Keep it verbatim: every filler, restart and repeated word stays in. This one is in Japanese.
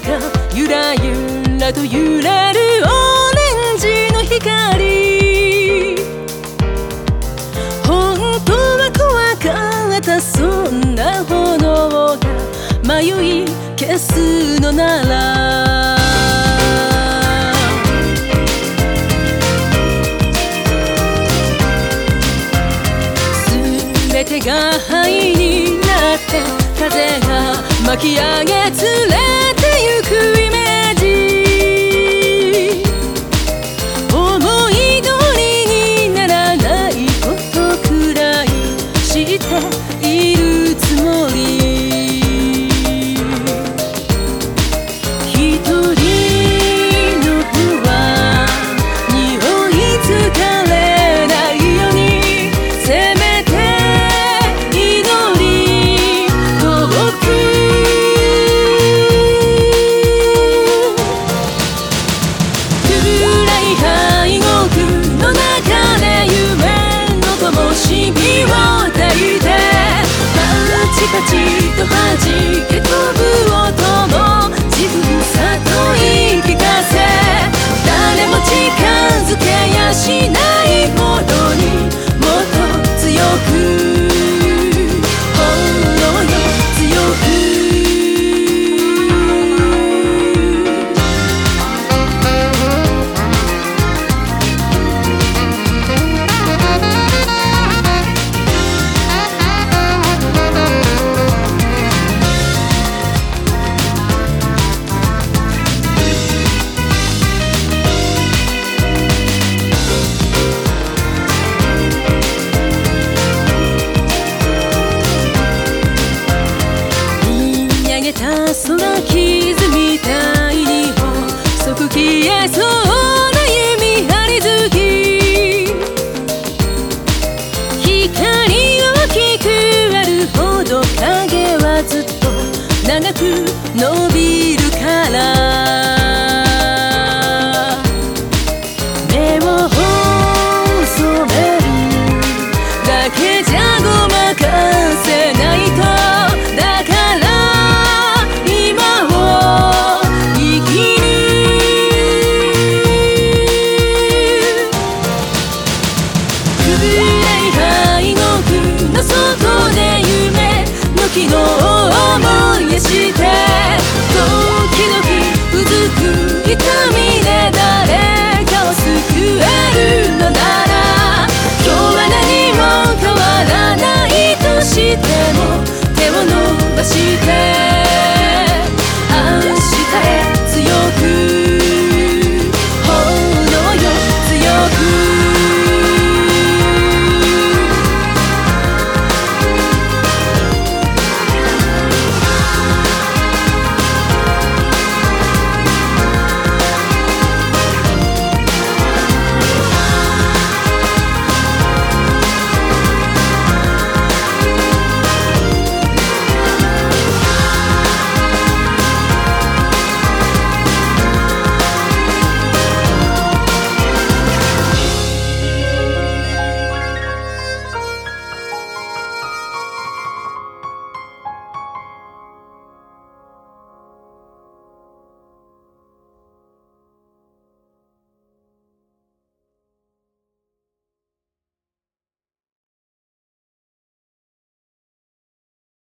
中ゆらゆらと揺れるオレンジの光、本当は怖かったそんな炎が迷い消すのなら、全てが灰になって風が巻き上げ連れてゆくイメージ、思い通りにならないことくらい知っているつもり、一人の不安に追いつかれないようにせめてパチッと弾け飛ぶ音も自分さと言い聞かせ、誰も近づけやしないほどにもっと強く炎よ強く、空傷みたいにも即消えそうな弓張り付き、光大きくあるほど影はずっと長く伸びるから、目を細めるだけじゃごまかせないと、だから昨日